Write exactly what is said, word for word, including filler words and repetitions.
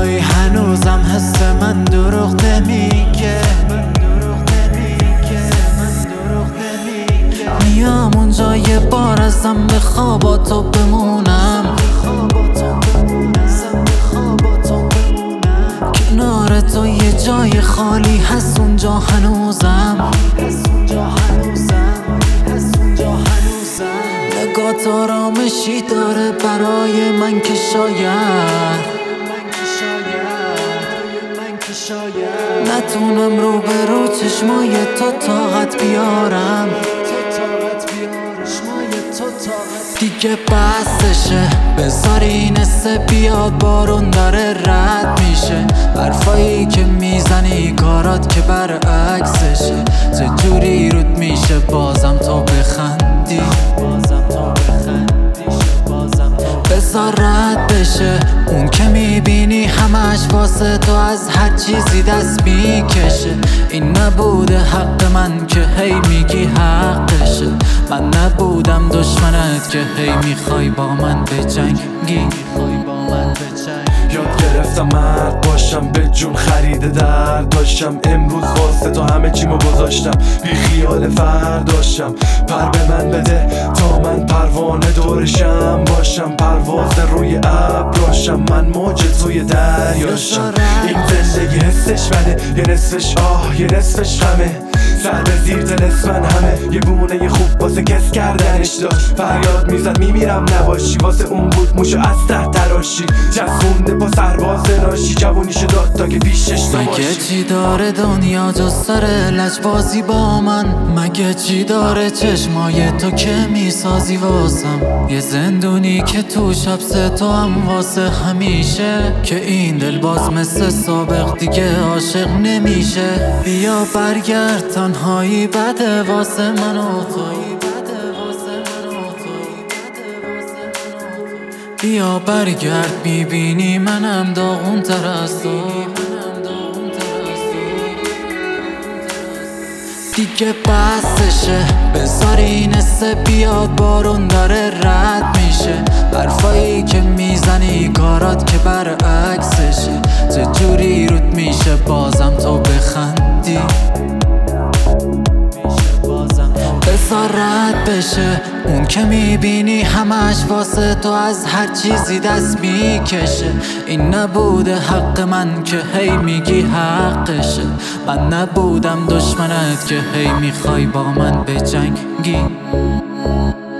کجایی هنوزم حس من دروغ نمیگه میام اونجا یه بار ازم به خواباتو بمونم کنار تو یه جای خالی هست اونجا هنوزم نگات آرامشی داره برای من که شاید نتونم رو به رو چشمای تو طاقت بیارم دیگه بسشه بذار این حسه بیاد بارون داره رد میشه حرفایی که میزنی کارات که برعکسشه چجوری رود میشه بازم تو بخندی بذار رد بشه اون که میبینی همش واسه تو از هر چیزی دست میکشه این نبوده حق من که هی میگی حقشه من نبودم دشمنت که هی میخوای با من بجنگی یاد گرفتم مرد باشم به جون خریده درد داشتم امروز واسه تو همه چیمو گذاشتم بی خیال فرداشم پر به من بده تا من پروانه دورشم باشم پرواز روی ابراشم من موج توی دریاشم این زندگی حسش بده یه نصفش آه یه نصفش غمه سر به زیر دلست من همه یه بونه خوب واسه کس کردنش داشت فریاد میزد میمیرم نباشی واسه اون بود موشو از ته تراشی چسبونده با سرباز ناشی جوونیشو داد تا که پیشش تو باشی مگه چی داره دنیا جز سر لجبازی با من مگه چی داره چشمای تو که میسازی واسم یه زندونی که تو حبس تو هم واسه همیشه که این دل باز مثل سابق دیگه عاشق نمیشه بیا برگرد تنهایی بده واسه من و تو بیا برگرد میبینی منم داغون تر از تو دیگه بسشه بذار این حسه بیاد بارون داره رد میشه حرفایی که میزنی کارات که برعکسشه چجوری رود میشه بازم تو بخندی بذار رد بشه اون که میبینی همش واسه تو از هر چیزی دست میکشه این نبوده حق من که هی میگی حقشه من نبودم دشمنت که هی میخوای با من بجنگی